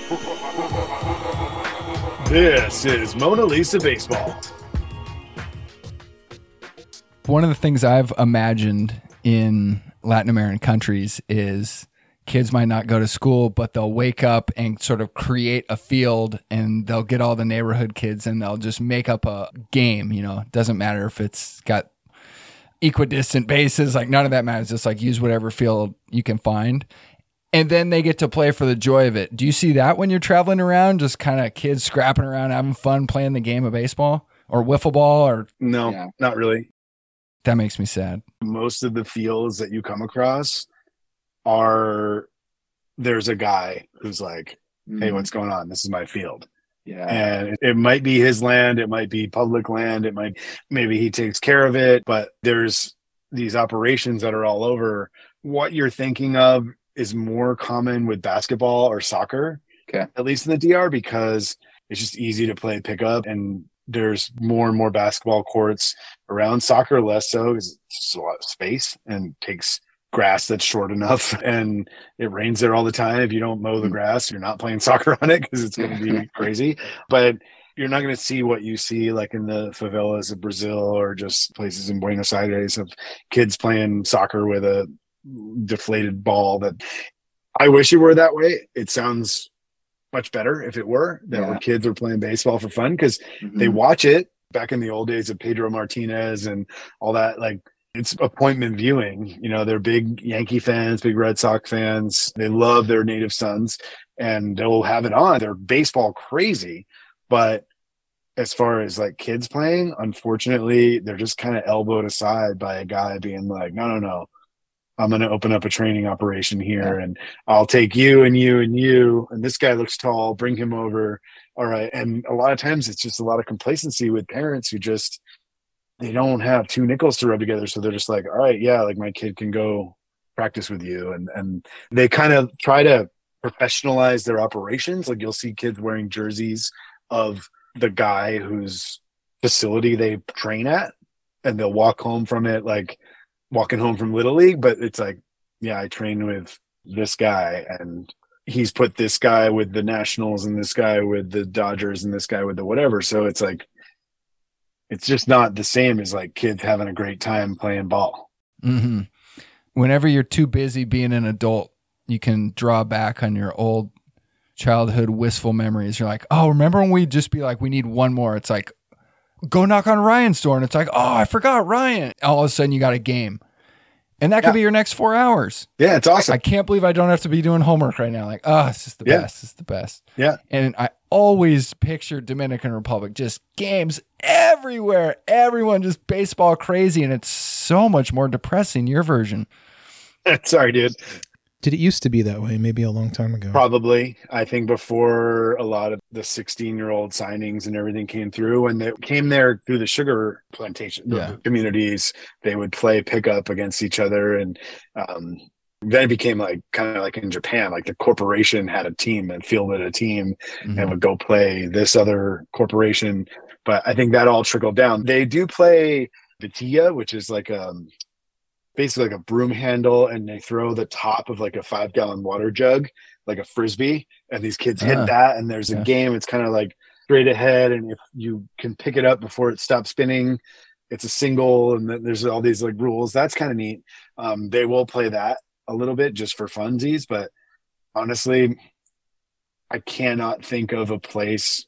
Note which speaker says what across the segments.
Speaker 1: This is Mona Lisa Baseball.
Speaker 2: One of the things I've imagined in Latin American countries is kids might not go to school, but they'll wake up and sort of create a field, and they'll get all the neighborhood kids and they'll just make up a game. You know, it doesn't matter if it's got equidistant bases, like none of that matters. Just like use whatever field you can find. And then they get to play for the joy of it. Do you see that when you're traveling around, just kind of kids scrapping around, having fun playing the game of baseball or wiffle ball? Or
Speaker 1: No, not really.
Speaker 2: That makes me sad.
Speaker 1: Most of the fields that you come across are, there's a guy who's like, hey, what's going on? This is my field.
Speaker 3: Yeah.
Speaker 1: And it might be his land. It might be public land. Maybe he takes care of it, but there's these operations that are all over. What you're thinking of is more common with basketball or soccer, at least in the DR, because it's just easy to play pickup, and there's more and more basketball courts around. Soccer less so, because it's just a lot of space and takes grass that's short enough, and it rains there all the time. If you don't mow the grass, you're not playing soccer on it because it's going to be crazy. But you're not going to see what you see like in the favelas of Brazil or just places in Buenos Aires of kids playing soccer with a deflated ball. That I wish it were that way. It sounds much better if it were that where kids are playing baseball for fun, because they watch it. Back in the old days of Pedro Martinez and all that, like, it's appointment viewing. You know, they're big Yankee fans, big Red Sox fans. They love their native sons, and they'll have it on. They're baseball crazy. But as far as like kids playing, unfortunately, they're just kind of elbowed aside by a guy being like, no, I'm going to open up a training operation here, and I'll take you and you and you. And this guy looks tall, bring him over. All right. And a lot of times it's just a lot of complacency with parents who just, they don't have two nickels to rub together. So they're just like, all right, yeah, like my kid can go practice with you. And they kind of try to professionalize their operations. Like you'll see kids wearing jerseys of the guy whose facility they train at, and they'll walk home from it like walking home from Little League, but it's like, yeah, I train with this guy, and he's put this guy with the Nationals and this guy with the Dodgers and this guy with the whatever. So it's like, it's just not the same as like kids having a great time playing ball.
Speaker 2: Mm-hmm. Whenever you're too busy being an adult, you can draw back on your old childhood wistful memories. You're like, oh, remember when we'd just be like, we need one more? It's like, go knock on Ryan's door, and it's like, oh, I forgot Ryan. All of a sudden you got a game. And that could be your next 4 hours.
Speaker 1: Yeah, it's awesome.
Speaker 2: I can't believe I don't have to be doing homework right now. Like, oh, it's just the best. It's the best.
Speaker 1: Yeah.
Speaker 2: And I always picture Dominican Republic, just games everywhere. Everyone just baseball crazy. And it's so much more depressing, your version.
Speaker 1: Sorry, dude.
Speaker 4: Did it used to be that way? Maybe a long time ago.
Speaker 1: Probably. I think before a lot of the 16-year-old signings and everything came through, and they came there through the sugar plantation communities, they would play pickup against each other. And then it became like kind of like in Japan, like the corporation had a team and fielded a team and would go play this other corporation. But I think that all trickled down. They do play Batilla, which is like basically like a broom handle, and they throw the top of like a 5-gallon water jug like a frisbee, and these kids hit that, and there's a game. It's kind of like straight ahead, and if you can pick it up before it stops spinning, it's a single. And then there's all these like rules. That's kind of neat. They will play that a little bit just for funsies, but honestly, I cannot think of a place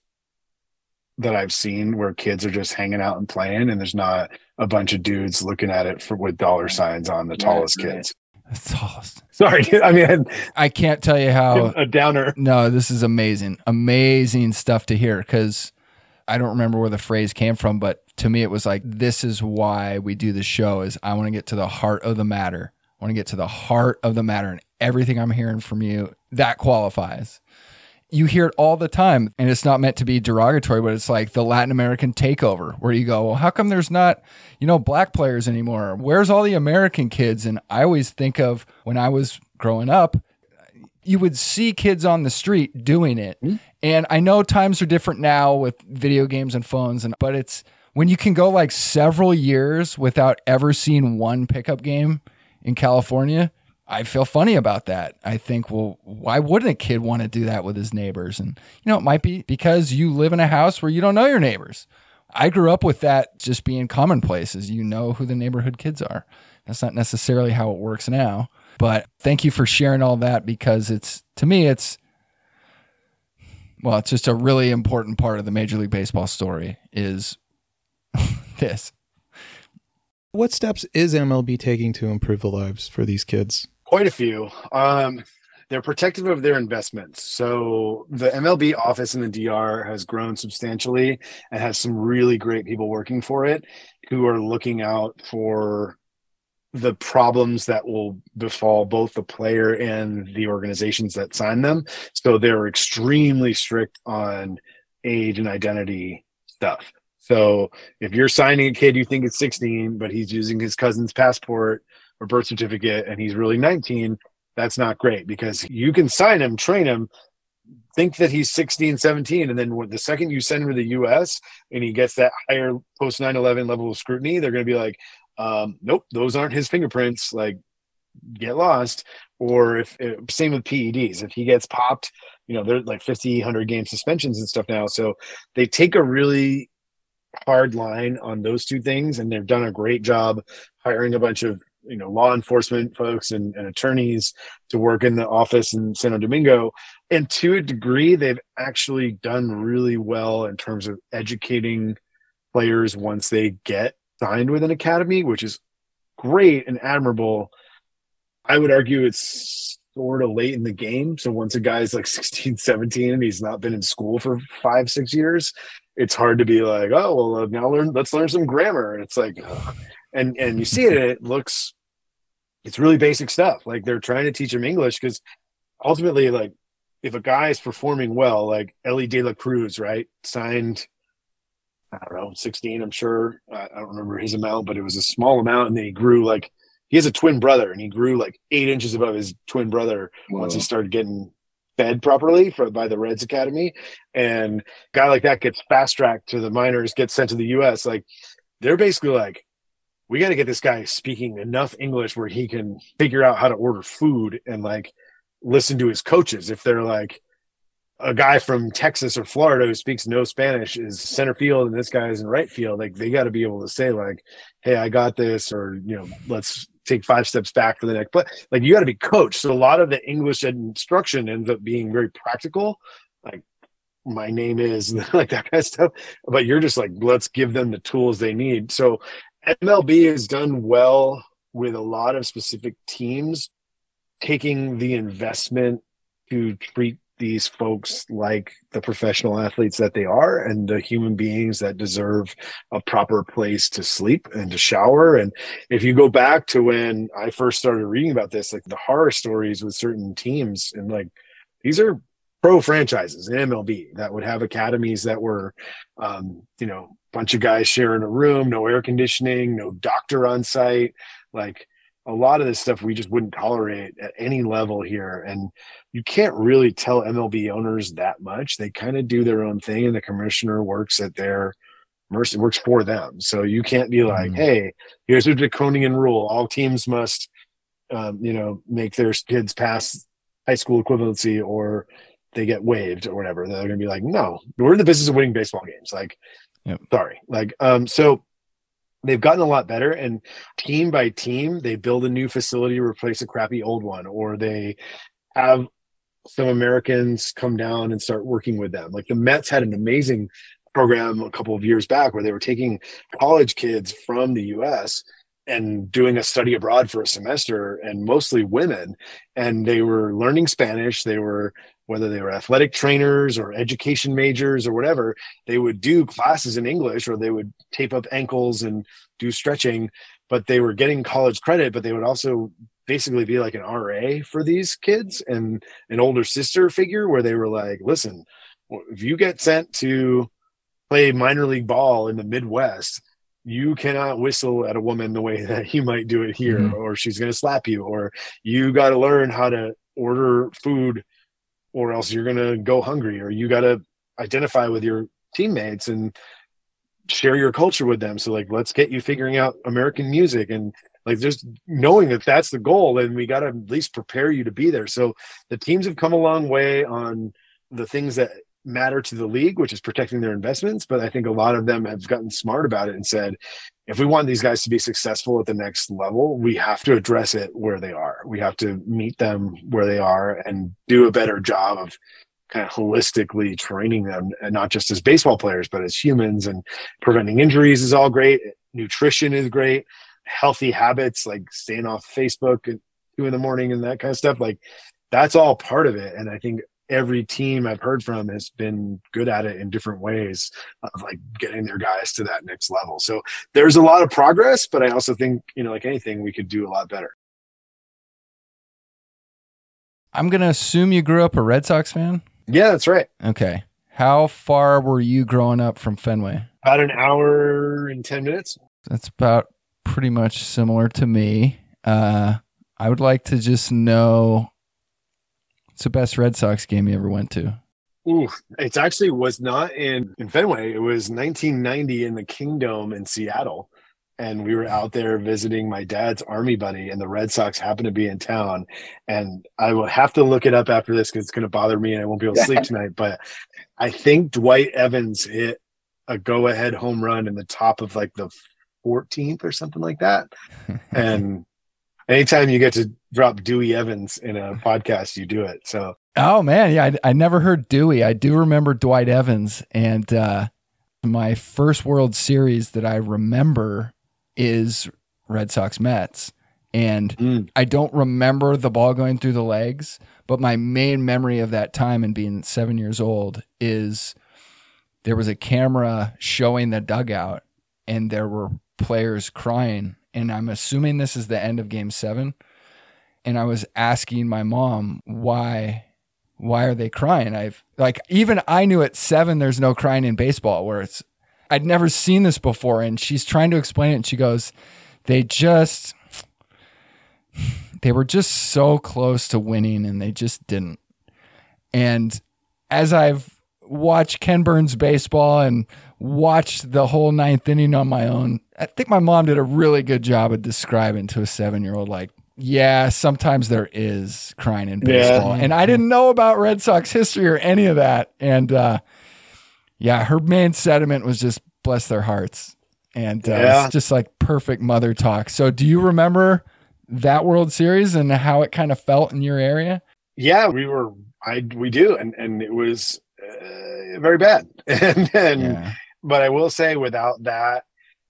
Speaker 1: that I've seen where kids are just hanging out and playing, and there's not a bunch of dudes looking at it with dollar signs on the tallest kids.
Speaker 2: The tallest.
Speaker 1: Sorry, dude. I mean,
Speaker 2: I can't tell you how
Speaker 1: a downer.
Speaker 2: No, this is amazing. Amazing stuff to hear, because I don't remember where the phrase came from, but to me it was like, this is why we do this show, is I want to get to the heart of the matter. I want to get to the heart of the matter, and everything I'm hearing from you, that qualifies. You hear it all the time, and it's not meant to be derogatory, but it's like the Latin American takeover, where you go, well, how come there's not, black players anymore? Where's all the American kids? And I always think of when I was growing up, you would see kids on the street doing it. Mm-hmm. And I know times are different now with video games and phones, but it's when you can go like several years without ever seeing one pickup game in California. I feel funny about that. I think, well, why wouldn't a kid want to do that with his neighbors? And, it might be because you live in a house where you don't know your neighbors. I grew up with that just being commonplace, is you know who the neighborhood kids are. That's not necessarily how it works now. But thank you for sharing all that, because to me, it's just a really important part of the Major League Baseball story is this.
Speaker 4: What steps is MLB taking to improve the lives for these kids?
Speaker 1: Quite a few. They're protective of their investments. So the MLB office in the DR has grown substantially and has some really great people working for it who are looking out for the problems that will befall both the player and the organizations that sign them. So they're extremely strict on age and identity stuff. So if you're signing a kid you think is 16, but he's using his cousin's passport or birth certificate and he's really 19, that's not great, because you can sign him, train him, think that he's 16, 17, and then the second you send him to the U.S. and he gets that higher post 9/11 level of scrutiny, they're going to be like, nope, those aren't his fingerprints, like, get lost. Or same with PEDs, if he gets popped, they're like 50, 100 game suspensions and stuff now. So they take a really hard line on those two things, and they've done a great job hiring a bunch of law enforcement folks and attorneys to work in the office in Santo Domingo. And to a degree, they've actually done really well in terms of educating players once they get signed with an academy, which is great and admirable. I would argue it's sort of late in the game. So once a guy's like 16, 17 and he's not been in school for 5-6 years, it's hard to be like, oh, well, now let's learn some grammar. And it's like, and you see it, it's really basic stuff. Like, they're trying to teach him English, because ultimately, like, if a guy is performing well, like Ellie De La Cruz, right, signed, I don't know, 16, I'm sure. I don't remember his amount, but it was a small amount. And then he grew, like, he has a twin brother, and he grew like 8 inches above his twin brother. Whoa. Once he started getting fed properly by the Reds Academy. And a guy like that gets fast tracked to the minors, gets sent to the US. Like, they're basically like, we got to get this guy speaking enough English where he can figure out how to order food and like listen to his coaches. If they're like, a guy from Texas or Florida who speaks no Spanish is center field and this guy is in right field, like, they got to be able to say like, hey, I got this, or, let's take 5 steps back for the next play. Like, you got to be coached. So a lot of the English instruction ends up being very practical, like, my name is, like, that kind of stuff. But you're just like, let's give them the tools they need. So MLB has done well with a lot of specific teams taking the investment to treat these folks like the professional athletes that they are, and the human beings that deserve a proper place to sleep and to shower. And if you go back to when I first started reading about this, like, the horror stories with certain teams, and like, these are pro franchises in MLB that would have academies that were, bunch of guys sharing a room, no air conditioning, no doctor on site. Like, a lot of this stuff we just wouldn't tolerate at any level here. And you can't really tell MLB owners that much. They kind of do their own thing, and the commissioner works at their mercy, works for them. So you can't be like, hey, here's a draconian rule. All teams must, make their kids pass high school equivalency or they get waived or whatever. They're going to be like, no, we're in the business of winning baseball games. Like, sorry. Like, so they've gotten a lot better, and team by team, they build a new facility to replace a crappy old one, or they have some Americans come down and start working with them. Like, the Mets had an amazing program a couple of years back where they were taking college kids from the US and doing a study abroad for a semester, and mostly women. And they were learning Spanish. They were, whether they were athletic trainers or education majors or whatever, they would do classes in English, or they would tape up ankles and do stretching, but they were getting college credit. But they would also basically be like an RA for these kids and an older sister figure, where they were like, listen, if you get sent to play minor league ball in the Midwest, you cannot whistle at a woman the way that you might do it here, or she's going to slap you, or you got to learn how to order food, or else you're going to go hungry, or you got to identify with your teammates and share your culture with them. So like, let's get you figuring out American music. And Like just knowing that that's the goal, and we got to at least prepare you to be there. So the teams have come a long way on the things that matter to the league, which is protecting their investments. But I think a lot of them have gotten smart about it and said, if we want these guys to be successful at the next level, we have to address it where they are. We have to meet them where they are and do a better job of kind of holistically training them, and not just as baseball players, but as humans. And preventing injuries is all great. Nutrition is great. Healthy habits like staying off Facebook at 2 a.m. and that kind of stuff. Like that's all part of it. And I think every team I've heard from has been good at it in different ways of like getting their guys to that next level. So there's a lot of progress, but I also think, like anything, we could do a lot better.
Speaker 2: I'm going to assume you grew up a Red Sox fan?
Speaker 1: Yeah, that's right.
Speaker 2: Okay. How far were you growing up from Fenway?
Speaker 1: About an hour and 10 minutes.
Speaker 2: That's about pretty much similar to me. I would like to just know, what's the best Red Sox game you ever went to?
Speaker 1: Ooh, it actually was not in Fenway. It was 1990 in the Kingdome in Seattle. And we were out there visiting my dad's Army buddy, and the Red Sox happened to be in town. And I will have to look it up after this because it's going to bother me and I won't be able to sleep tonight. But I think Dwight Evans hit a go-ahead home run in the top of like the 14th or something like that. And anytime you get to drop Dewey Evans in a podcast, you do it. So,
Speaker 2: oh man, yeah, I never heard Dewey. I do remember Dwight Evans, and my first World Series that I remember is Red Sox Mets. And I don't remember the ball going through the legs, but my main memory of that time and being 7 years old is there was a camera showing the dugout and there were players crying. And I'm assuming this is the end of Game 7. And I was asking my mom, why are they crying? Even I knew at 7, there's no crying in baseball, where I'd never seen this before. And she's trying to explain it. And she goes, they were just so close to winning and they just didn't. And as I've watched Ken Burns baseball and watched the whole 9th inning on my own, I think my mom did a really good job of describing to a 7-year-old, like, yeah, sometimes there is crying in baseball. Yeah. And I didn't know about Red Sox history or any of that. And her main sentiment was just bless their hearts. And it's just like perfect mother talk. So do you remember that World Series and how it kind of felt in your area?
Speaker 1: Yeah, we do. And it was very bad. But I will say, without that,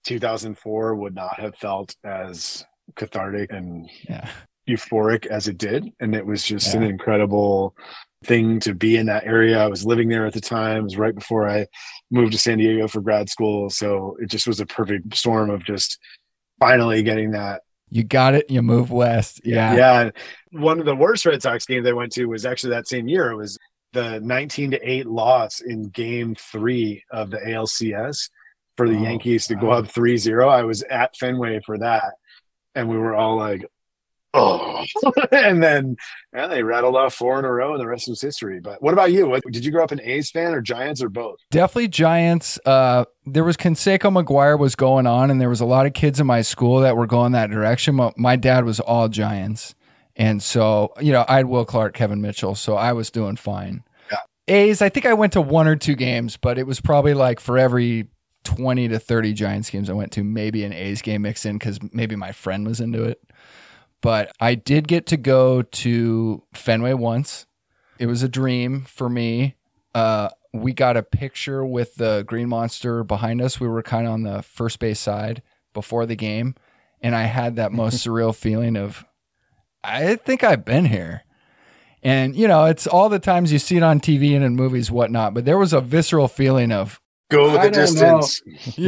Speaker 1: 2004 would not have felt as cathartic and euphoric as it did. And it was just an incredible thing to be in that area. I was living there at the time. It was right before I moved to San Diego for grad school. So it just was a perfect storm of just finally getting that.
Speaker 2: You got it. You move west. Yeah.
Speaker 1: Yeah. One of the worst Red Sox games I went to was actually that same year. It was the 19-8 loss in Game 3 of the ALCS for the Yankees to go up 3-0. I was at Fenway for that. And we were all like, oh. And then they rattled off 4 in a row and the rest was history. But what about you? Did you grow up an A's fan or Giants or both?
Speaker 2: Definitely Giants. There was Canseco McGuire was going on, and there was a lot of kids in my school that were going that direction. My dad was all Giants. And so, I had Will Clark, Kevin Mitchell, so I was doing fine.
Speaker 1: Yeah.
Speaker 2: A's, I think I went to 1 or 2 games, but it was probably like for every 20 to 30 Giants games I went to, maybe an A's game mixed in because maybe my friend was into it. But I did get to go to Fenway once. It was a dream for me. We got a picture with the Green Monster behind us. We were kind of on the first base side before the game. And I had that most surreal feeling of, I think I've been here. And, it's all the times you see it on TV and in movies, whatnot. But there was a visceral feeling of,
Speaker 1: go the distance.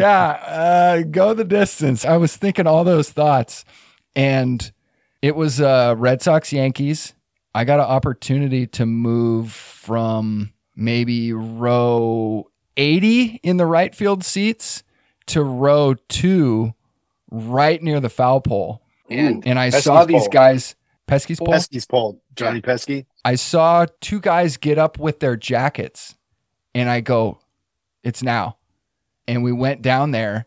Speaker 2: Yeah, go the distance. I was thinking all those thoughts. And it was Red Sox Yankees. I got an opportunity to move from maybe row 80 in the right field seats to row 2 right near the foul pole. And I saw these guys. Pesky's pole?
Speaker 1: Pesky's pole. Johnny Pesky.
Speaker 2: I saw 2 guys get up with their jackets. And I go, it's now. And we went down there.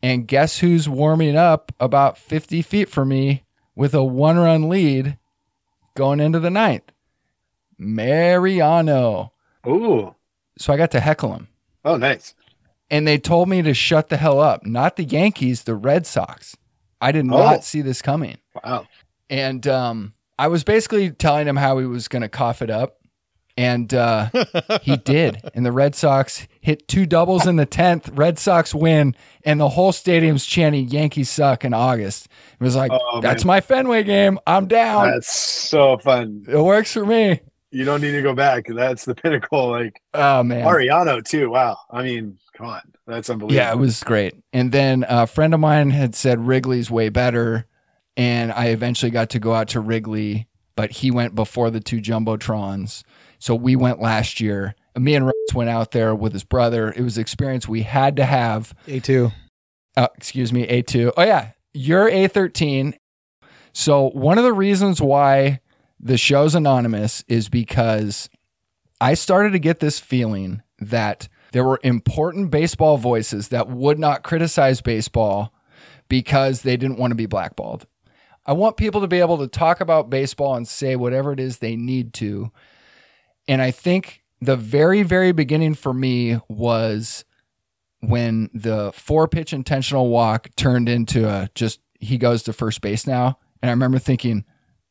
Speaker 2: And guess who's warming up about 50 feet from me with a 1-run lead going into the ninth? Mariano.
Speaker 1: Ooh.
Speaker 2: So I got to heckle him.
Speaker 1: Oh, nice.
Speaker 2: And they told me to shut the hell up. Not the Yankees, the Red Sox. I did not see this coming.
Speaker 1: Wow.
Speaker 2: And I was basically telling him how he was going to cough it up. And he did. And the Red Sox hit 2 doubles in the 10th. Red Sox win. And the whole stadium's chanting, Yankees suck in August. It was like, that's my Fenway game. I'm down.
Speaker 1: That's so fun.
Speaker 2: It works for me.
Speaker 1: You don't need to go back. That's the pinnacle. Like,
Speaker 2: oh, man.
Speaker 1: Mariano, too. Wow. I mean, come on. That's unbelievable.
Speaker 2: Yeah, it was great. And then a friend of mine had said Wrigley's way better. And I eventually got to go out to Wrigley, but he went before the 2 Jumbotrons. So we went last year. Me and Russ went out there with his brother. It was an experience we had to have.
Speaker 4: A2.
Speaker 2: Excuse me, A2. Oh, yeah. You're A13. So one of the reasons why the show's anonymous is because I started to get this feeling that there were important baseball voices that would not criticize baseball because they didn't want to be blackballed. I want people to be able to talk about baseball and say whatever it is they need to. And I think the very, very beginning for me was when the 4-pitch intentional walk turned into he goes to first base now. And I remember thinking,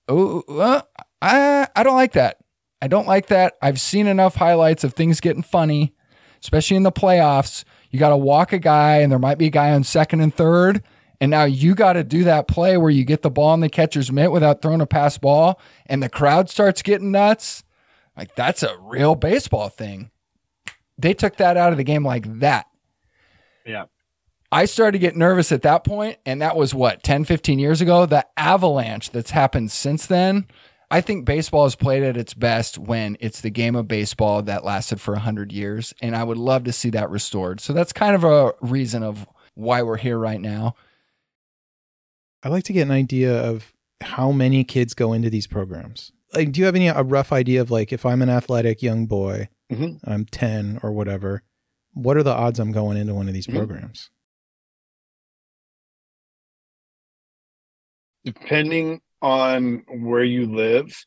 Speaker 2: I don't like that. I don't like that. I've seen enough highlights of things getting funny, especially in the playoffs. You got to walk a guy and there might be a guy on second and third. And now you got to do that play where you get the ball in the catcher's mitt without throwing a pass ball and the crowd starts getting nuts. Like, that's a real baseball thing. They took that out of the game like that.
Speaker 1: Yeah.
Speaker 2: I started to get nervous at that point, and that was, 10, 15 years ago? The avalanche that's happened since then. I think baseball is played at its best when it's the game of baseball that lasted for 100 years, and I would love to see that restored. So that's kind of a reason of why we're here right now.
Speaker 4: I'd like to get an idea of how many kids go into these programs. Like, do you have a rough idea of, like, if I'm an athletic young boy, I'm 10 or whatever, what are the odds I'm going into one of these programs?
Speaker 1: Depending on where you live,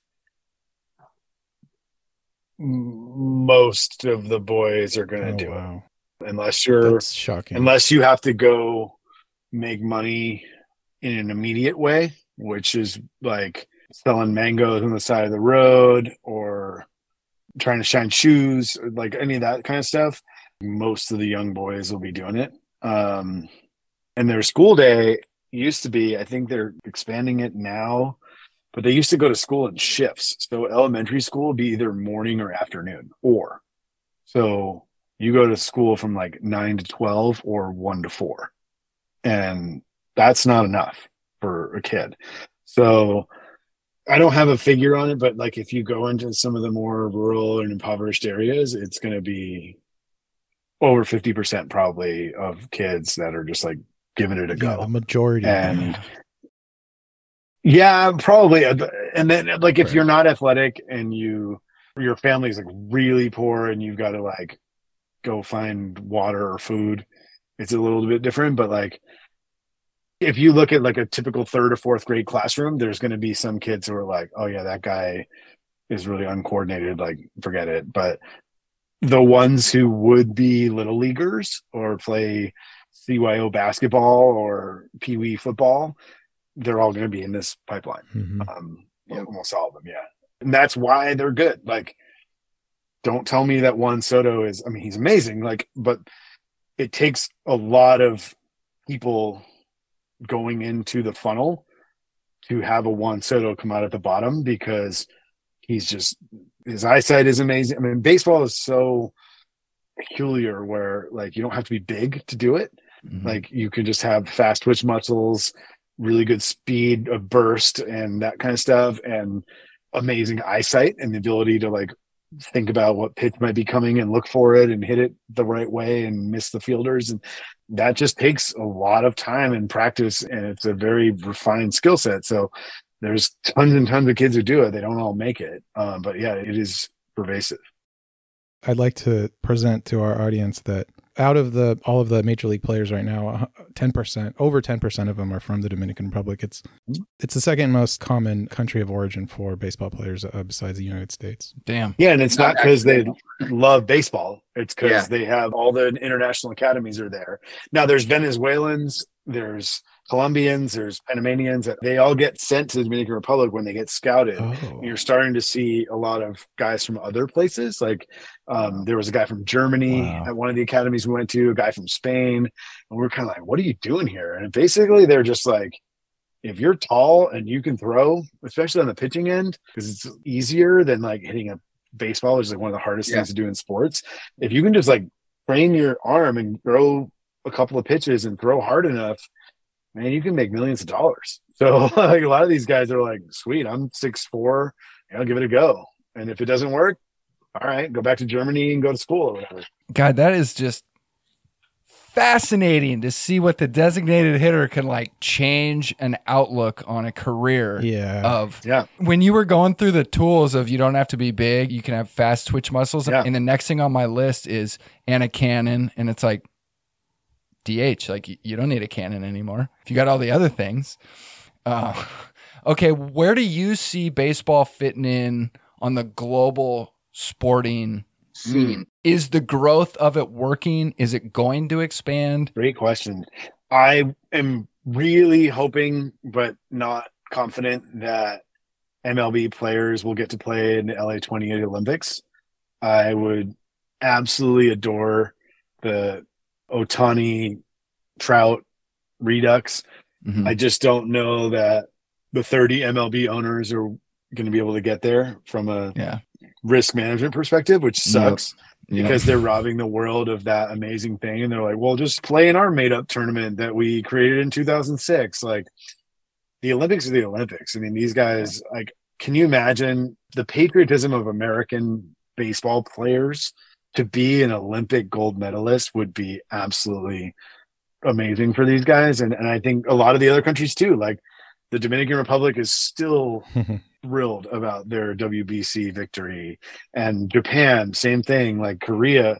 Speaker 1: most of the boys are going to do it.
Speaker 4: That's shocking.
Speaker 1: Unless you have to go make money in an immediate way, which is like selling mangoes on the side of the road or trying to shine shoes, or like any of that kind of stuff. Most of the young boys will be doing it. And their school day used to be, I think they're expanding it now, but they used to go to school in shifts. So elementary school would be either morning or afternoon, so you go to school from like 9 to 12 or 1 to 4. And that's not enough for a kid. So I don't have a figure on it, but like if you go into some of the more rural and impoverished areas, it's going to be over 50% probably of kids that are just like giving it a go.
Speaker 4: The majority.
Speaker 1: And yeah, probably. And then like if you're not athletic and your family's like really poor and you've got to like go find water or food, it's a little bit different. But like if you look at like a typical 3rd or 4th grade classroom, there's going to be some kids who are like, oh yeah, that guy is really uncoordinated, like forget it. But the ones who would be little leaguers or play CYO basketball or Pee Wee football, they're all going to be in this pipeline. Almost all of them. Yeah. And that's why they're good. Like, don't tell me that Juan Soto is, I mean, he's amazing. Like, but it takes a lot of people going into the funnel to have a Juan Soto come out at the bottom, because his eyesight is amazing. I mean, baseball is so peculiar where like you don't have to be big to do it. Like you can just have fast twitch muscles, really good speed of burst and that kind of stuff, and amazing eyesight and the ability to like think about what pitch might be coming and look for it and hit it the right way and miss the fielders. And that just takes a lot of time and practice, and it's a very refined skill set. So there's tons and tons of kids who do it. They don't all make it. But yeah, it is pervasive.
Speaker 4: I'd like to present to our audience that out of all of the major league players right now, 10%, over 10% of them are from the Dominican Republic. It's the second most common country of origin for baseball players besides the United States.
Speaker 2: Damn.
Speaker 1: Yeah, and it's not because they love baseball. It's because they have all the international academies are there. Now there's Venezuelans, there's Colombians, there's Panamanians. They all get sent to the Dominican Republic when they get scouted.
Speaker 4: Oh.
Speaker 1: You're starting to see a lot of guys from other places. Like there was a guy from Germany at one of the academies we went to, a guy from Spain. And we're kind of like, what are you doing here? And basically they're just like, if you're tall and you can throw, especially on the pitching end, because it's easier than like hitting a baseball, which is like one of the hardest things to do in sports. If you can just like train your arm and throw a couple of pitches and throw hard enough, man, you can make millions of dollars. So like a lot of these guys are like, sweet, I'm 6'4", I'll give it a go. And if it doesn't work, all right, go back to Germany and go to school or whatever.
Speaker 2: God, that is just fascinating to see what the designated hitter can like change an outlook on a career. When you were going through the tools of you don't have to be big, you can have fast twitch muscles. And the next thing on my list is Anna Cannon. And it's like, DH, like you don't need a cannon anymore if you got all the other things. Okay, where do you see baseball fitting in on the global sporting scene? Is the growth of it working? Is it going to expand?
Speaker 1: Great question. I am really hoping, but not confident, that MLB players will get to play in the LA 28 Olympics. I would absolutely adore the Ohtani Trout redux. I just don't know that the 30 MLB owners are going to be able to get there from a risk management perspective, which sucks because they're robbing the world of that amazing thing. And they're like, well, just play in our made up tournament that we created in 2006. Like, the Olympics are the Olympics. I mean, these guys, like, can you imagine the patriotism of American baseball players? To be an Olympic gold medalist would be absolutely amazing for these guys. And I think a lot of the other countries too, like the Dominican Republic is still thrilled about their WBC victory, and Japan, same thing, like Korea,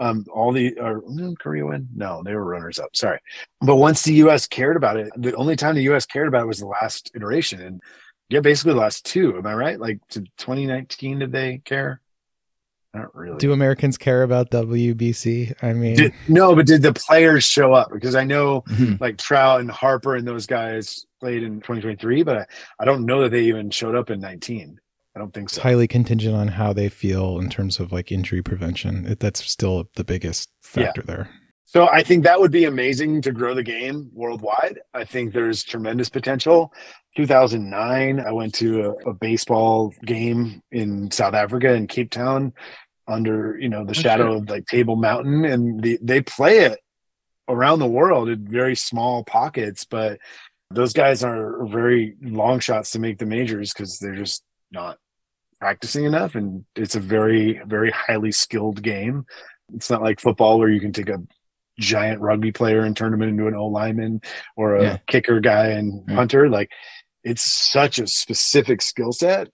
Speaker 1: Korea win? No, they were runners up. Sorry. But once the US cared about it, the only time the US cared about it was the last iteration. And basically the last two. Am I right? Like to 2019, did they care? Not really.
Speaker 4: Do Americans care about WBC? I mean,
Speaker 1: but did the players show up? Because I know like Trout and Harper and those guys played in 2023, but I don't know that they even showed up in 19. I don't think so.
Speaker 4: It's highly contingent on how they feel in terms of like injury prevention. That's still the biggest factor there.
Speaker 1: So I think that would be amazing to grow the game worldwide. I think there's tremendous potential. 2009, I went to a baseball game in South Africa in Cape Town under, the shadow of like Table Mountain, and they play it around the world in very small pockets, but those guys are very long shots to make the majors because they're just not practicing enough. And it's a very, very highly skilled game. It's not like football where you can take a giant rugby player and turn him into an O-lineman or a kicker guy and punter. Like, it's such a specific skill set.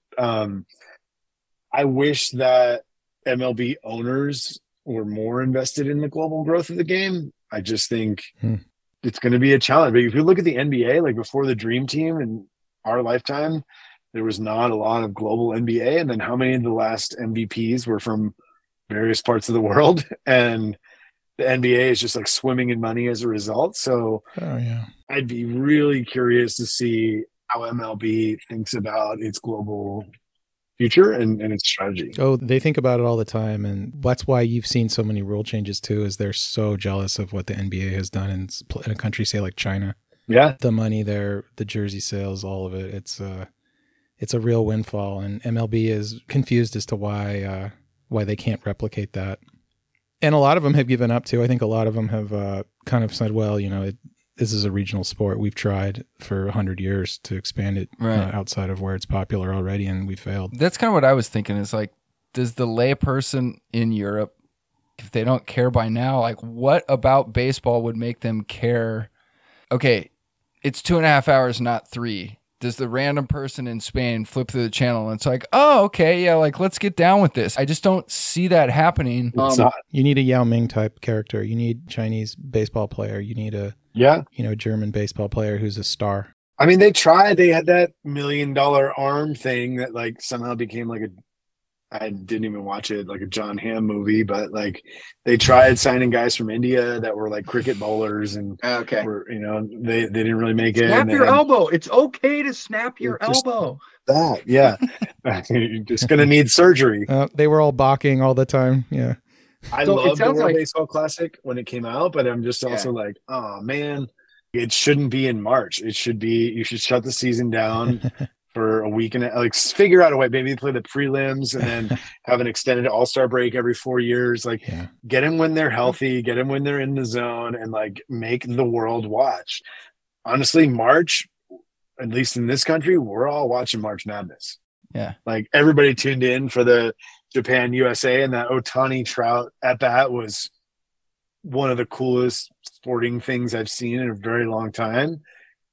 Speaker 1: I wish that MLB owners were more invested in the global growth of the game. I just think it's going to be a challenge. But if you look at the NBA, like before the Dream Team in our lifetime, there was not a lot of global NBA. And then how many of the last MVPs were from various parts of the world? And the NBA is just like swimming in money as a result. So I'd be really curious to see how MLB thinks about its global future and its strategy.
Speaker 4: Oh, they think about it all the time. And that's why you've seen so many rule changes too, is they're so jealous of what the NBA has done in a country, say like China.
Speaker 1: Yeah.
Speaker 4: The money there, the jersey sales, all of it. It's a real windfall. And MLB is confused as to why they can't replicate that. And a lot of them have given up too. I think a lot of them have kind of said, well, this is a regional sport. We've tried for 100 years to expand it outside of where it's popular already, and we failed.
Speaker 2: That's kind of what I was thinking, is like, does the layperson in Europe, if they don't care by now, like what about baseball would make them care? Okay, it's 2.5 hours, not 3. does the random person in Spain flip through the channel and it's like, oh, okay, yeah, like let's get down with this. I just don't see that happening.
Speaker 4: You need a Yao Ming type character. You need Chinese baseball player. You need a German baseball player who's a star.
Speaker 1: I mean, they tried. They had that $1 million arm thing that like somehow became like I didn't even watch it, like a John Hamm movie, but like they tried signing guys from India that were like cricket bowlers and were, they didn't really make it.
Speaker 3: Snap your elbow. It's okay to snap your elbow.
Speaker 1: That, yeah. You're just going to need surgery.
Speaker 4: They were all balking all the time. Yeah.
Speaker 1: I love the World Baseball Classic when it came out, but I'm just also like, oh man, it shouldn't be in March. You should shut the season down for a week and like figure out a way, maybe play the prelims and then have an extended all-star break every 4 years. Like get them when they're healthy, get them when they're in the zone, and like make the world watch. Honestly, March, at least in this country, we're all watching March Madness.
Speaker 2: Yeah.
Speaker 1: Like everybody tuned in for the Japan USA, and that Ohtani Trout at bat was one of the coolest sporting things I've seen in a very long time.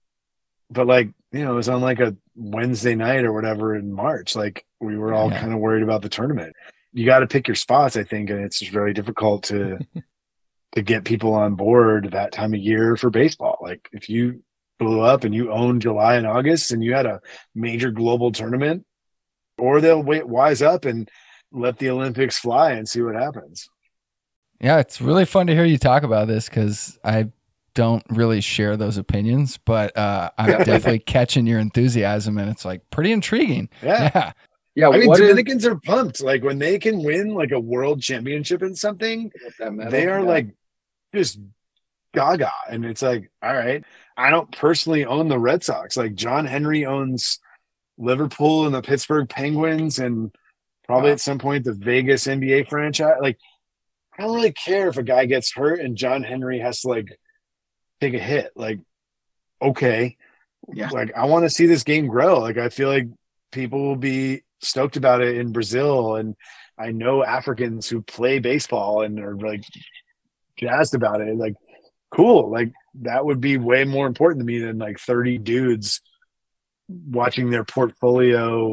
Speaker 1: But like, it was on like a Wednesday night or whatever in March. Like we were all kind of worried about the tournament. You got to pick your spots, I think. And it's very difficult to get people on board that time of year for baseball. Like if you blew up and you owned July and August and you had a major global tournament, or they'll wise up and let the Olympics fly and see what happens.
Speaker 2: Yeah. It's really fun to hear you talk about this because I don't really share those opinions, but I'm definitely catching your enthusiasm, and it's like pretty intriguing.
Speaker 1: Yeah. I mean, Dominicans are pumped. Like when they can win like a world championship in something, they are like just gaga. And it's like, all right, I don't personally own the Red Sox. Like John Henry owns Liverpool and the Pittsburgh Penguins, and probably at some point the Vegas NBA franchise. Like I don't really care if a guy gets hurt and John Henry has to like take a hit. Like, okay. Yeah. Like I want to see this game grow. Like I feel like people will be stoked about it in Brazil. And I know Africans who play baseball and are like jazzed about it. Like, cool. Like that would be way more important to me than like 30 dudes watching their portfolio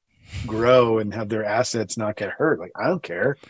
Speaker 1: grow and have their assets not get hurt. Like, I don't care.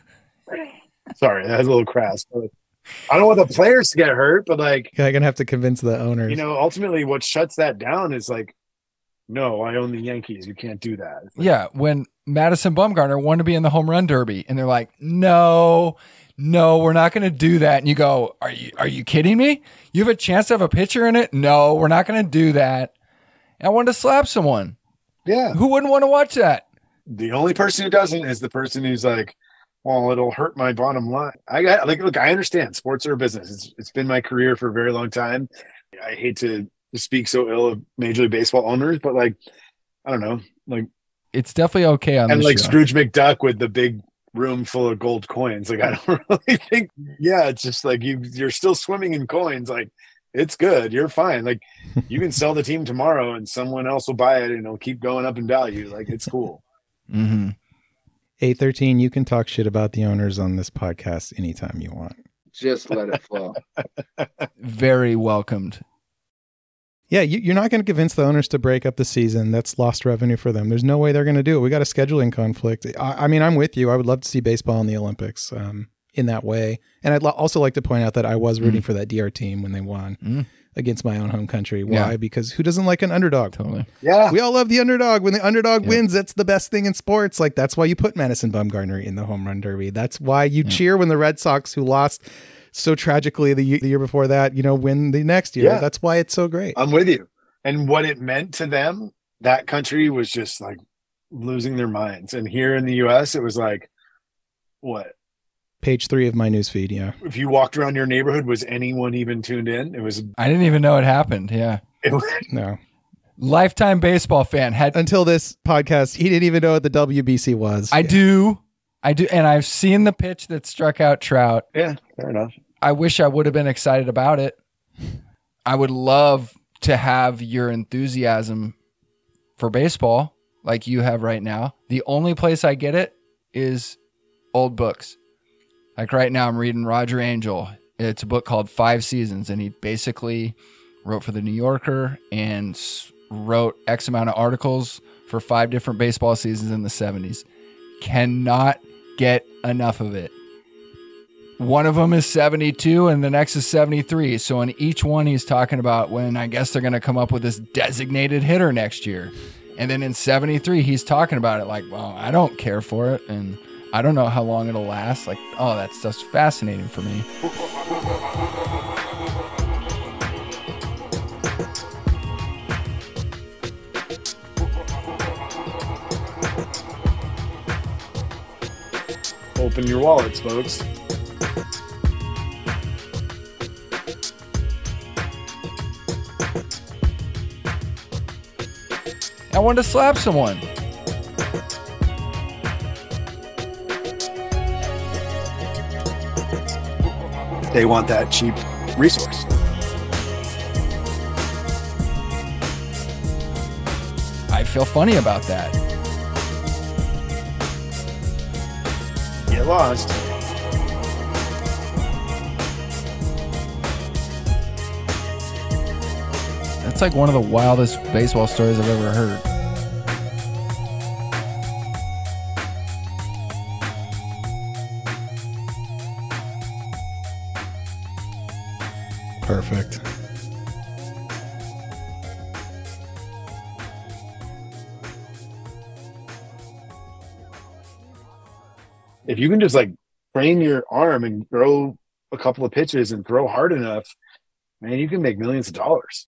Speaker 1: Sorry, that was a little crass. But I don't want the players to get hurt, but like,
Speaker 4: I'm gonna have to convince the owners.
Speaker 1: Ultimately, what shuts that down is like, no, I own the Yankees. You can't do that.
Speaker 2: Like, when Madison Bumgarner wanted to be in the home run derby, and they're like, no, we're not going to do that. And you go, are you kidding me? You have a chance to have a pitcher in it? No, we're not going to do that. And I wanted to slap someone.
Speaker 1: Yeah,
Speaker 2: who wouldn't want to watch that?
Speaker 1: The only person who doesn't is the person who's like, well, it'll hurt my bottom line. Look, I understand sports are a business. It's been my career for a very long time. I hate to speak so ill of Major League Baseball owners, but like, I don't know, like
Speaker 2: it's definitely okay on
Speaker 1: and like
Speaker 2: show.
Speaker 1: Scrooge McDuck with the big room full of gold coins. Like, I don't really think, it's just like you're still swimming in coins. Like, it's good. You're fine. Like, you can sell the team tomorrow and someone else will buy it and it'll keep going up in value. Like, it's cool.
Speaker 2: Mm-hmm.
Speaker 4: 813, you can talk shit about the owners on this podcast anytime you want.
Speaker 3: Just let it flow.
Speaker 2: Very welcomed.
Speaker 4: Yeah, you're not going to convince the owners to break up the season. That's lost revenue for them. There's no way they're going to do it. We got a scheduling conflict. I mean, I'm with you. I would love to see baseball in the Olympics in that way. And I'd also like to point out that I was rooting for that DR team when they won against my own home country. Why? Yeah. Because who doesn't like an underdog?
Speaker 2: Totally.
Speaker 1: Yeah.
Speaker 4: We all love the underdog. When the underdog wins, that's the best thing in sports. Like, that's why you put Madison Bumgarner in the home run derby. That's why you cheer when the Red Sox, who lost so tragically the year before that, win the next year. Yeah. That's why it's so great.
Speaker 1: I'm with you. And what it meant to them, that country was just like losing their minds. And here in the US, it was like, what?
Speaker 4: Page 3 of my newsfeed, yeah.
Speaker 1: If you walked around your neighborhood, was anyone even tuned in? It was.
Speaker 2: I didn't even know it happened. Yeah.
Speaker 4: No.
Speaker 2: Lifetime baseball fan had
Speaker 4: until this podcast. He didn't even know what the WBC was.
Speaker 2: I do, and I've seen the pitch that struck out Trout.
Speaker 1: Yeah, fair enough.
Speaker 2: I wish I would have been excited about it. I would love to have your enthusiasm for baseball like you have right now. The only place I get it is old books. Like right now, I'm reading Roger Angell. It's a book called 5 Seasons, and he basically wrote for The New Yorker and wrote X amount of articles for 5 different baseball seasons in the 70s. Cannot get enough of it. One of them is 72 and the next is 73. So in each one, he's talking about when I guess they're going to come up with this designated hitter next year. And then in 73, he's talking about it like, well, I don't care for it. And I don't know how long it'll last. Like, oh, that stuff's fascinating for me.
Speaker 1: Open your wallets, folks.
Speaker 2: I wanted to slap someone.
Speaker 1: They want that cheap resource.
Speaker 2: I feel funny about that.
Speaker 1: Get lost.
Speaker 2: That's like one of the wildest baseball stories I've ever heard.
Speaker 4: Perfect.
Speaker 1: If you can just like train your arm and throw a couple of pitches and throw hard enough, man, you can make millions of dollars.